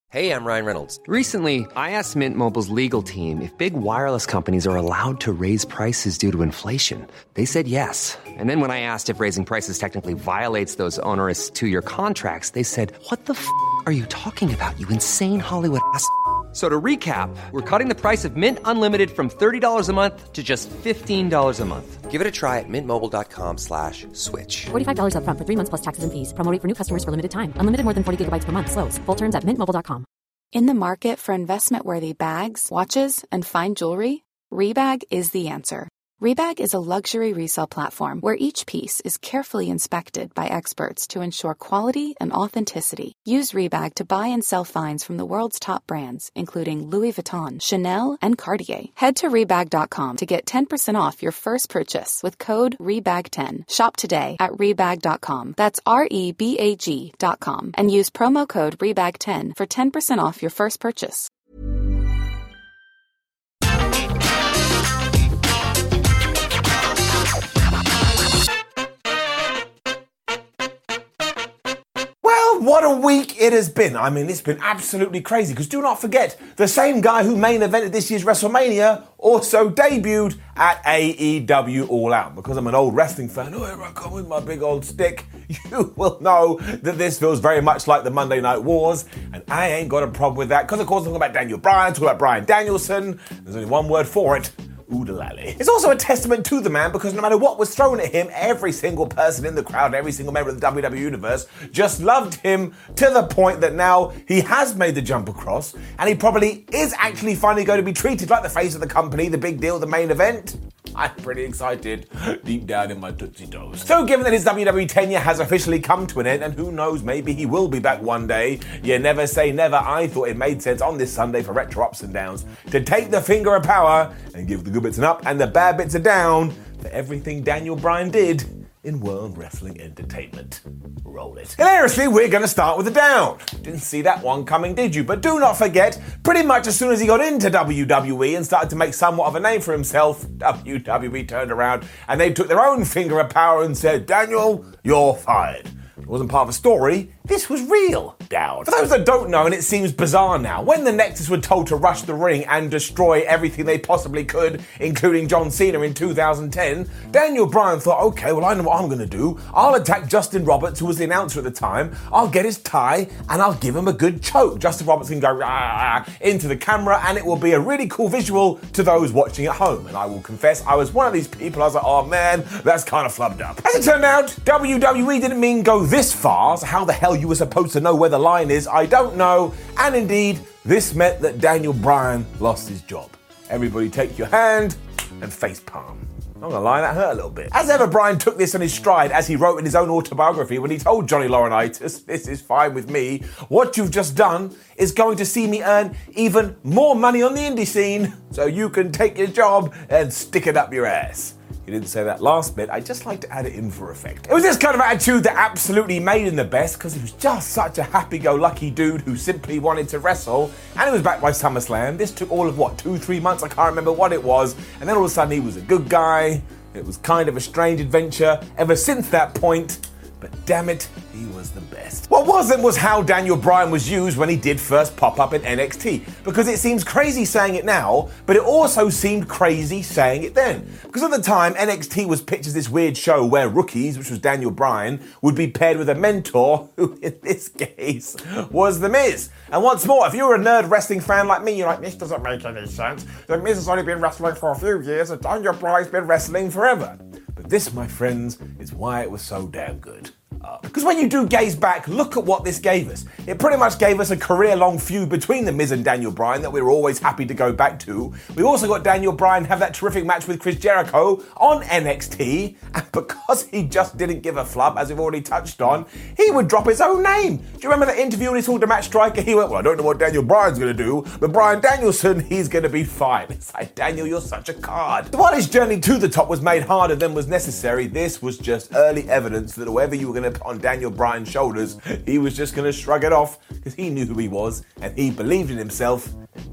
Hey, I'm Ryan Reynolds. Recently, I asked Mint Mobile's legal team if big wireless companies are allowed to raise prices due to inflation. They said yes. And then when I asked if raising prices technically violates those onerous two-year contracts, they said, "What the f*** are you talking about, you insane Hollywood ass?" So to recap, we're cutting the price of Mint Unlimited from $30 a month to just $15 a month. Give it a try at mintmobile.com/switch. $45 up front for 3 months plus taxes and fees. Promo rate for new customers for limited time. Unlimited more than 40 gigabytes per month. Slows full terms at mintmobile.com. In the market for investment-worthy bags, watches, and fine jewelry, Rebag is the answer. Rebag is a luxury resale platform where each piece is carefully inspected by experts to ensure quality and authenticity. Use Rebag to buy and sell finds from the world's top brands, including Louis Vuitton, Chanel, and Cartier. Head to Rebag.com to get 10% off your first purchase with code REBAG10. Shop today at Rebag.com. That's REBAG.com. And use promo code REBAG10 for 10% off your first purchase. What a week it has been. I mean, it's been absolutely crazy, because do not forget, the same guy who main evented this year's WrestleMania also debuted at AEW All Out. Because I'm an old wrestling fan, here I come with my big old stick, you will know that this feels very much like the Monday Night Wars, and I ain't got a problem with that, because of course I'm talking about Daniel Bryan, talking about Bryan Danielson, there's only one word for it: oodalally. It's also a testament to the man, because no matter what was thrown at him, every single person in the crowd, every single member of the WWE Universe just loved him, to the point that now he has made the jump across, and he probably is actually finally going to be treated like the face of the company, the big deal, the main event. I'm pretty excited, deep down in my Tootsie Toes. So given that his WWE tenure has officially come to an end, and who knows, maybe he will be back one day, you never say never, I thought it made sense on this Sunday for Retro Ups and Downs to take the finger of power and give the good bits an up and the bad bits a down for everything Daniel Bryan did in World Wrestling Entertainment. Roll it. Hilariously, we're going to start with a down. Didn't see that one coming, did you? But do not forget, pretty much as soon as he got into WWE and started to make somewhat of a name for himself, WWE turned around and they took their own finger of power and said, "Daniel, you're fired." It wasn't part of a story, this was real. Down. For those that don't know, and it seems bizarre now, when the Nexus were told to rush the ring and destroy everything they possibly could, including John Cena in 2010, Daniel Bryan thought, okay, well, I know what I'm going to do. I'll attack Justin Roberts, who was the announcer at the time. I'll get his tie and I'll give him a good choke. Justin Roberts can go rah, into the camera, and it will be a really cool visual to those watching at home. And I will confess, I was one of these people. I was like, oh man, that's kind of flubbed up. As it turned out, WWE didn't mean go this far, so how the hell you were supposed to know where the line is, I don't know. And indeed, this meant that Daniel Bryan lost his job. Everybody take your hand and face palm. I'm not gonna lie, that hurt a little bit. As ever, Bryan took this on his stride, as he wrote in his own autobiography when he told Johnny Laurinaitis, "This is fine with me. What you've just done is going to see me earn even more money on the indie scene, so you can take your job and stick it up your ass." He didn't say that last bit, I just like to add it in for effect. It was this kind of attitude that absolutely made him the best, because he was just such a happy-go-lucky dude who simply wanted to wrestle, and he was back by SummerSlam. This took all of, 2-3 months, I can't remember what it was, and then all of a sudden he was a good guy. It was kind of a strange adventure ever since that point, but damn it, he was the best. What wasn't was how Daniel Bryan was used when he did first pop up in NXT, because it seems crazy saying it now, but it also seemed crazy saying it then. Because at the time, NXT was pitched as this weird show where rookies, which was Daniel Bryan, would be paired with a mentor, who in this case was The Miz. And once more, if you're a nerd wrestling fan like me, you're like, this doesn't make any sense. The Miz has only been wrestling for a few years and Daniel Bryan's been wrestling forever. But this, my friends, is why it was so damn good. Because when you do gaze back, look at what this gave us. It pretty much gave us a career-long feud between The Miz and Daniel Bryan that we were always happy to go back to. We also got Daniel Bryan have that terrific match with Chris Jericho on NXT, and because he just didn't give a flub, as we've already touched on, he would drop his own name. Do you remember that interview when he talked to Matt Striker? He went, well, I don't know what Daniel Bryan's going to do, but Bryan Danielson, he's going to be fine. It's like, Daniel, you're such a card. While his journey to the top was made harder than was necessary, this was just early evidence that whoever you were going to put on Daniel Bryan's shoulders, he was just going to shrug it off, because he knew who he was, and he believed in himself.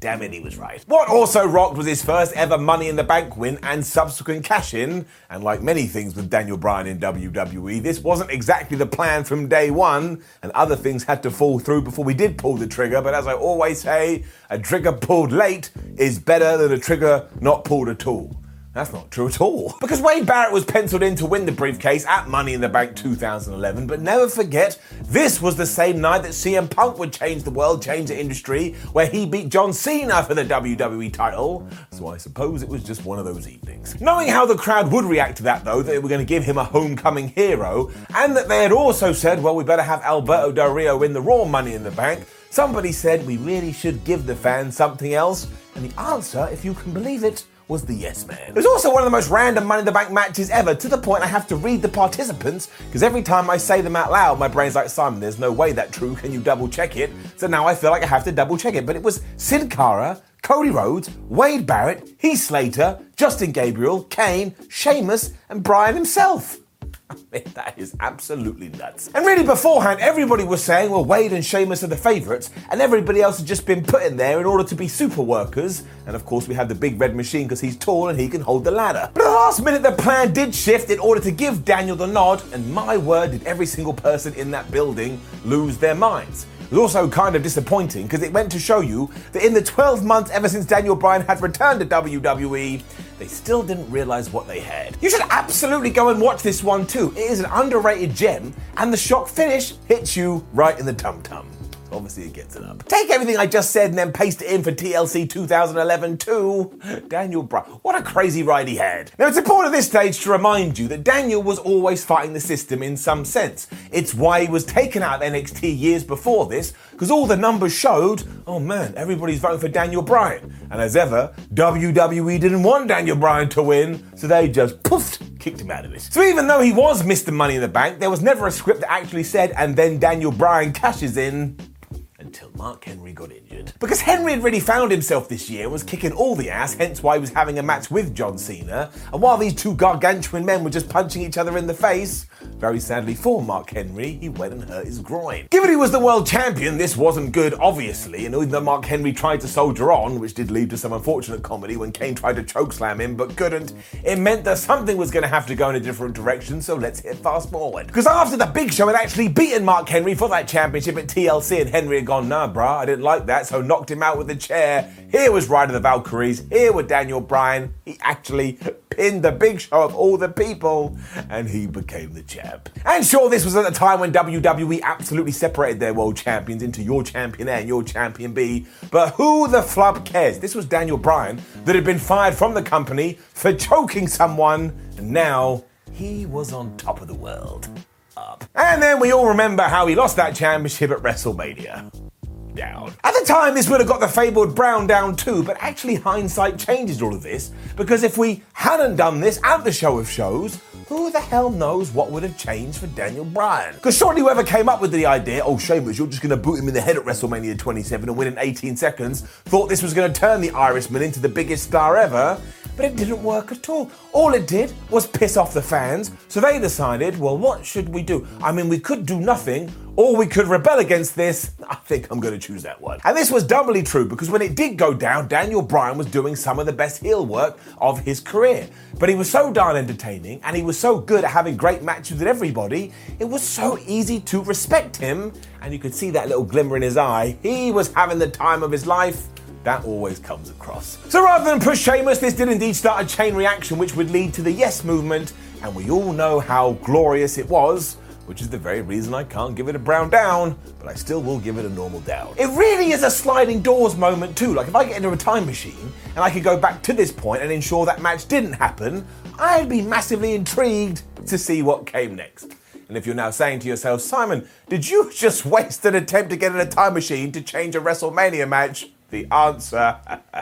damn it, he was right. What also rocked was his first ever Money in the Bank win and subsequent cash-in. And like many things with Daniel Bryan in WWE, this wasn't exactly the plan from day one, and other things had to fall through before we did pull the trigger. But as I always say, a trigger pulled late is better than a trigger not pulled at all. That's not true at all. Because Wade Barrett was penciled in to win the briefcase at Money in the Bank 2011, but never forget, this was the same night that CM Punk would change the world, change the industry, where he beat John Cena for the WWE title. So I suppose it was just one of those evenings. Knowing how the crowd would react to that though, that they were going to give him a homecoming hero, and that they had also said, well, we better have Alberto Del Rio win the Raw Money in the Bank, somebody said we really should give the fans something else, and the answer, if you can believe it, was the Yes Man. It was also one of the most random Money in the Bank matches ever, to the point I have to read the participants, because every time I say them out loud, my brain's like, Simon, there's no way that's true, can you double check it? So now I feel like I have to double check it. But it was Sin Cara, Cody Rhodes, Wade Barrett, Heath Slater, Justin Gabriel, Kane, Sheamus, and Bryan himself. I mean, that is absolutely nuts. And really beforehand, everybody was saying, well, Wade and Sheamus are the favourites, and everybody else had just been put in there in order to be super workers. And of course, we had the big red machine because he's tall and he can hold the ladder. But at the last minute, the plan did shift in order to give Daniel the nod, and my word, did every single person in that building lose their minds. It was also kind of disappointing because it went to show you that in the 12 months ever since Daniel Bryan had returned to WWE, they still didn't realise what they had. You should absolutely go and watch this one too. It is an underrated gem, and the shock finish hits you right in the tum-tum. Obviously it gets it up. Take everything I just said and then paste it in for TLC 2011 too. Daniel Bryan, what a crazy ride he had. Now it's important at this stage to remind you that Daniel was always fighting the system in some sense. It's why he was taken out of NXT years before this, because all the numbers showed, oh man, everybody's voting for Daniel Bryan. And as ever, WWE didn't want Daniel Bryan to win, so they just poofed, kicked him out of it. So even though he was Mr. Money in the Bank, there was never a script that actually said, and then Daniel Bryan cashes in, until Mark Henry got injured. Because Henry had really found himself this year and was kicking all the ass, hence why he was having a match with John Cena. And while these two gargantuan men were just punching each other in the face, very sadly for Mark Henry, he went and hurt his groin. Given he was the world champion, this wasn't good, obviously, and even though Mark Henry tried to soldier on, which did lead to some unfortunate comedy when Kane tried to chokeslam him but couldn't, it meant that something was going to have to go in a different direction, so let's hit fast forward. Because after the Big Show had actually beaten Mark Henry for that championship at TLC and Henry had gone, nah bruh, I didn't like that, so knocked him out with a chair. Here was Ride of the Valkyries, here was Daniel Bryan. He actually pinned the Big Show of all the people, and he became the champ. And sure, this was at the time when WWE absolutely separated their world champions into your champion A and your champion B, but who the flub cares? This was Daniel Bryan that had been fired from the company for choking someone, and now he was on top of the world. Up. And then we all remember how he lost that championship at WrestleMania. Down. At the time, this would have got the fabled Brown down too, but actually hindsight changes all of this, because if we hadn't done this at the show of shows, who the hell knows what would have changed for Daniel Bryan? Because surely whoever came up with the idea, oh Sheamus, you're just going to boot him in the head at WrestleMania 27 and win in 18 seconds, thought this was going to turn the Irishman into the biggest star ever, but it didn't work at all. All it did was piss off the fans, so they decided, well, what should we do? I mean, we could do nothing, or we could rebel against this. I think I'm going to choose that one. And this was doubly true, because when it did go down, Daniel Bryan was doing some of the best heel work of his career. But he was so darn entertaining, and he was so good at having great matches with everybody, it was so easy to respect him, and you could see that little glimmer in his eye. He was having the time of his life. That always comes across. So rather than push Sheamus, this did indeed start a chain reaction which would lead to the Yes Movement, and we all know how glorious it was, which is the very reason I can't give it a Brown down, but I still will give it a normal down. It really is a sliding doors moment too. Like if I get into a time machine and I could go back to this point and ensure that match didn't happen, I'd be massively intrigued to see what came next. And if you're now saying to yourself, Simon, did you just waste an attempt to get in a time machine to change a WrestleMania match? The answer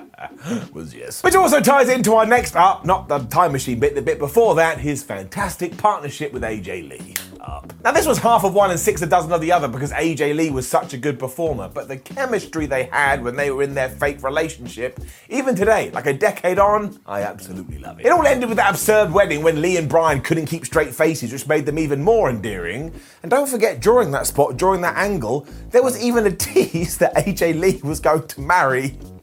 was yes. Which also ties into our next up, not the time machine bit, the bit before that, his fantastic partnership with AJ Lee. Up. Now this was half of one and six a dozen of the other, because AJ Lee was such a good performer, but the chemistry they had when they were in their fake relationship, even today, like a decade on, I absolutely love it. It all ended with that absurd wedding when Lee and Bryan couldn't keep straight faces, which made them even more endearing. And don't forget, during that spot, during that angle, there was even a tease that AJ Lee was going to marry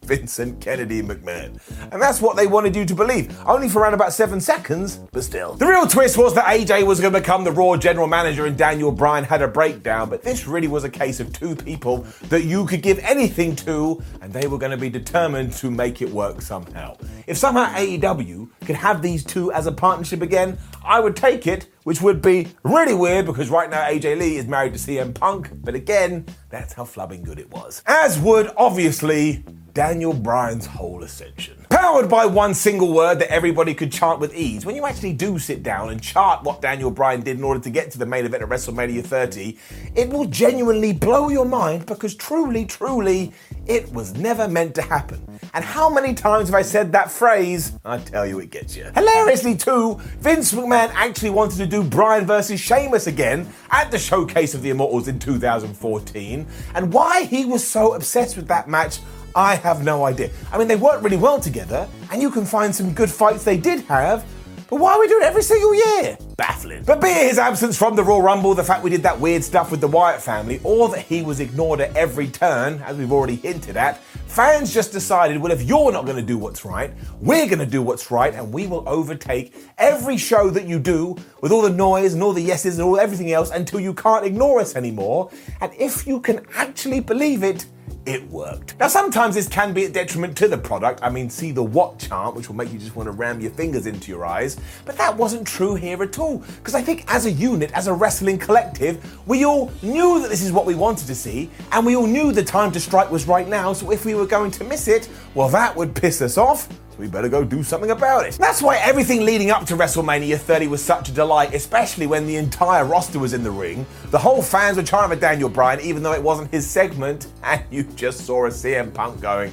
Vincent Kennedy McMahon. And that's what they wanted you to believe, only for around about 7 seconds, but still. The real twist was that AJ was going to become the Raw general manager and Daniel Bryan had a breakdown, but this really was a case of two people that you could give anything to, and they were going to be determined to make it work somehow. If somehow AEW could have these two as a partnership again, I would take it, which would be really weird because right now AJ Lee is married to CM Punk, but again, that's how flubbing good it was. As would, obviously, Daniel Bryan's whole ascension. Powered by one single word that everybody could chant with ease. When you actually do sit down and chart what Daniel Bryan did in order to get to the main event of WrestleMania 30, it will genuinely blow your mind because truly, it was never meant to happen. And how many times have I said that phrase? I tell you, it gets you. Hilariously too, Vince McMahon actually wanted to do Bryan versus Sheamus again at the Showcase of the Immortals in 2014. And why he was so obsessed with that match, I have no idea. I mean, they worked really well together, and you can find some good fights they did have, but why are we doing it every single year? Baffling. But be it his absence from the Royal Rumble, the fact we did that weird stuff with the Wyatt family, or that he was ignored at every turn, as we've already hinted at, fans just decided, well, if you're not going to do what's right, we're going to do what's right, and we will overtake every show that you do with all the noise and all the yeses and all everything else until you can't ignore us anymore. And if you can actually believe it, it worked. Now, sometimes this can be a detriment to the product. I mean, see the what chant, which will make you just want to ram your fingers into your eyes. But that wasn't true here at all. Because I think as a unit, as a wrestling collective, we all knew that this is what we wanted to see, and we all knew the time to strike was right now, so if we were going to miss it, well, that would piss us off. So we better go do something about it. That's why everything leading up to WrestleMania 30 was such a delight, especially when the entire roster was in the ring. The whole fans were trying for Daniel Bryan, even though it wasn't his segment, and you just saw a CM Punk going,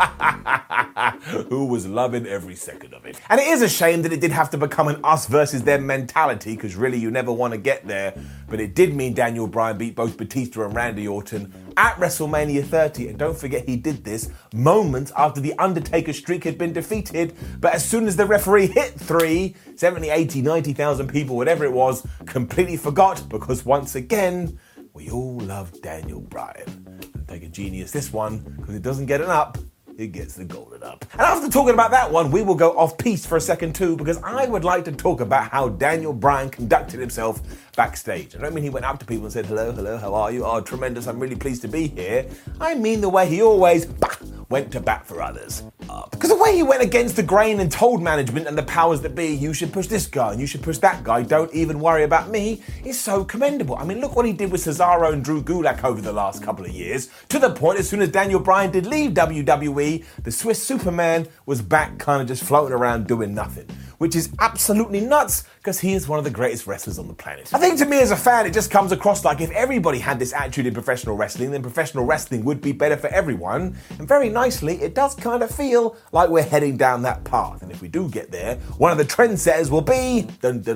who was loving every second of it. And it is a shame that it did have to become an us versus them mentality, because really you never want to get there, but it did mean Daniel Bryan beat both Batista and Randy Orton at WrestleMania 30, and don't forget he did this moments after the Undertaker streak had been defeated, but as soon as the referee hit 3, 70, 80, 90,000 people, whatever it was, completely forgot, because once again, we all love Daniel Bryan. And take a genius this one, because it doesn't get an up, it gets the golden up. And after talking about that one, we will go off piste for a second too, because I would like to talk about how Daniel Bryan conducted himself backstage. I don't mean he went up to people and said, hello, how are you? Oh, tremendous, I'm really pleased to be here. I mean the way he always went to bat for others. Because the way he went against the grain and told management and the powers that be, you should push this guy and you should push that guy, don't even worry about me, is so commendable. I mean, look what he did with Cesaro and Drew Gulak over the last couple of years, to the point as soon as Daniel Bryan did leave WWE, the Swiss Superman was back kind of just floating around doing nothing, which is absolutely nuts because he is one of the greatest wrestlers on the planet. I think to me as a fan, it just comes across like if everybody had this attitude in professional wrestling, then professional wrestling would be better for everyone. And very nicely, it does kind of feel like we're heading down that path. And if we do get there, one of the trendsetters will be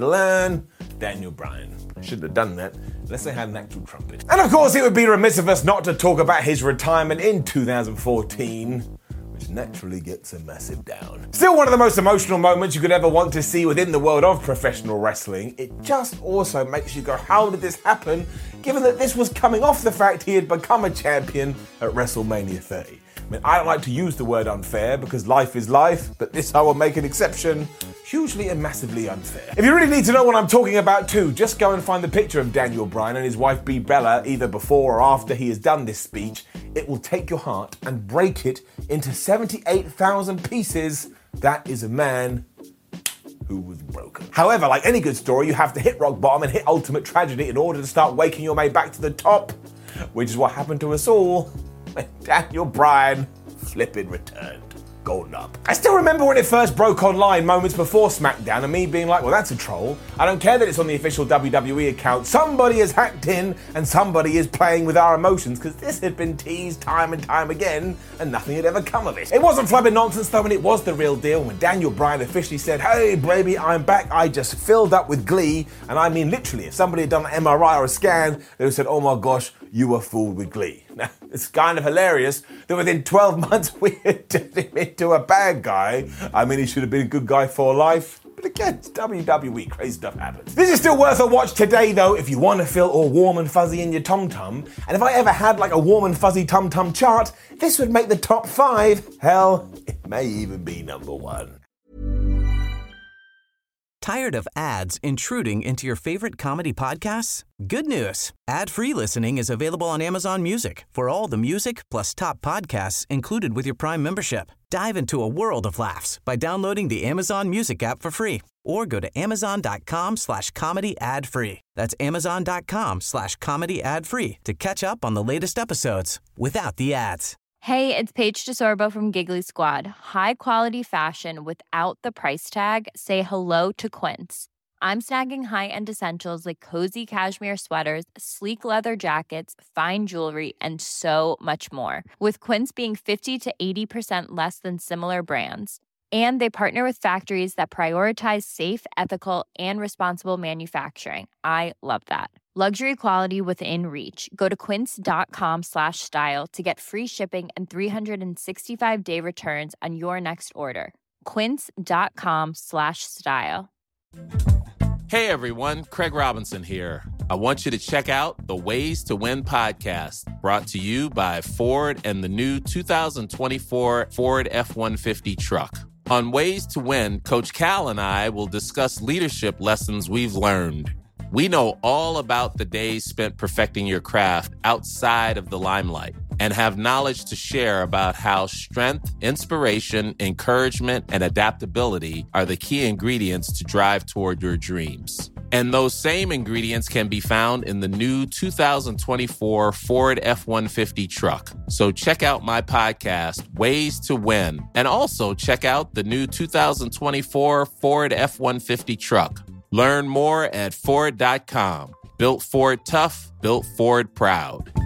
Daniel Bryan. I shouldn't have done that unless I had an actual trumpet. And of course, it would be remiss of us not to talk about his retirement in 2014. Which naturally gets a massive down. Still one of the most emotional moments you could ever want to see within the world of professional wrestling. It just also makes you go, how did this happen? Given that this was coming off the fact he had become a champion at WrestleMania 30. I mean, I don't like to use the word unfair because life is life, but this I will make an exception. Hugely and massively unfair. If you really need to know what I'm talking about too, just go and find the picture of Daniel Bryan and his wife Brie Bella either before or after he has done this speech. It will take your heart and break it into 78,000 pieces. That is a man who was broken. However, like any good story, you have to hit rock bottom and hit ultimate tragedy in order to start waking your way back to the top, which is what happened to us all when Daniel Bryan flipping returned. Golden up. I still remember when it first broke online moments before SmackDown and me being like, well, that's a troll. I don't care that it's on the official WWE account. Somebody has hacked in and somebody is playing with our emotions because this had been teased time and time again and nothing had ever come of it. It wasn't flubbing nonsense though, and it was the real deal. When Daniel Bryan officially said, hey, baby, I'm back, I just filled up with glee. And I mean literally, if somebody had done an MRI or a scan, they would have said, oh my gosh, you were fooled with glee. Now, it's kind of hilarious that within 12 months we had turned him into a bad guy. I mean, he should have been a good guy for life. But again, it's WWE, crazy stuff happens. This is still worth a watch today, though, if you want to feel all warm and fuzzy in your tum-tum. And if I ever had like a warm and fuzzy tum-tum chart, this would make the top 5. Hell, it may even be number 1. Tired of ads intruding into your favorite comedy podcasts? Good news. Ad-free listening is available on Amazon Music for all the music plus top podcasts included with your Prime membership. Dive into a world of laughs by downloading the Amazon Music app for free or go to amazon.com/comedy ad-free. That's amazon.com/comedy ad-free to catch up on the latest episodes without the ads. Hey, it's Paige DeSorbo from Giggly Squad. High quality fashion without the price tag. Say hello to Quince. I'm snagging high-end essentials like cozy cashmere sweaters, sleek leather jackets, fine jewelry, and so much more. With Quince being 50 to 80% less than similar brands. And they partner with factories that prioritize safe, ethical, and responsible manufacturing. I love that. Luxury quality within reach. Go to quince.com/style to get free shipping and 365-day returns on your next order. Quince.com/style. Hey everyone, Craig Robinson here. I want you to check out the Ways to Win podcast, brought to you by Ford and the new 2024 Ford F-150 truck. On Ways to Win, Coach Cal and I will discuss leadership lessons we've learned. We know all about the days spent perfecting your craft outside of the limelight and have knowledge to share about how strength, inspiration, encouragement, and adaptability are the key ingredients to drive toward your dreams. And those same ingredients can be found in the new 2024 Ford F-150 truck. So check out my podcast, Ways to Win, and also check out the new 2024 Ford F-150 truck. Learn more at Ford.com. Built Ford tough, built Ford proud.